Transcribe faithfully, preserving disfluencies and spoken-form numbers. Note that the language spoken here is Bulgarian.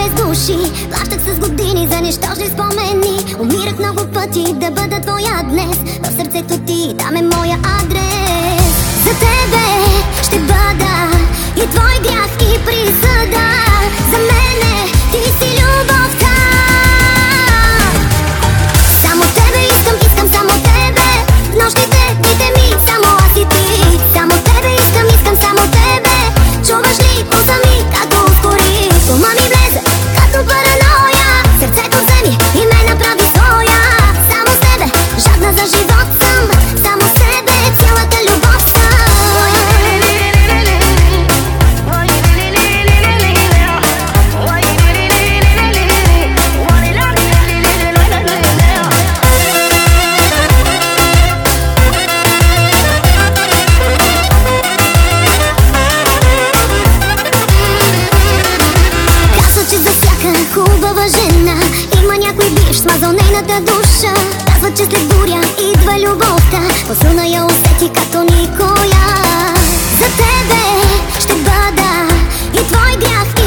без души. Плащах с години за нищожни спомени. Умирах много пъти да бъда твоя днес. В сърцето ти там е моя адрес. За тебе ще бъда и твой грях, и присъда. За мене ти си любовта. Само тебе искам, искам само тебе. В нощите, дните ми, само аз и ти. Само тебе искам, искам само тебе. Чуваш ли пулса ми, като ускори? Ума ми влезе, като параноя. Сърцето вземи и ме направи своя. Само с тебе, жадна за живот съм. Само с тебе, цялата любов съм. Хубава жена, има някой бивш смазал нейната душа. Казва, че след буря идва любовта. Посилна я усети като никоя. За тебе ще бъда и твой грях,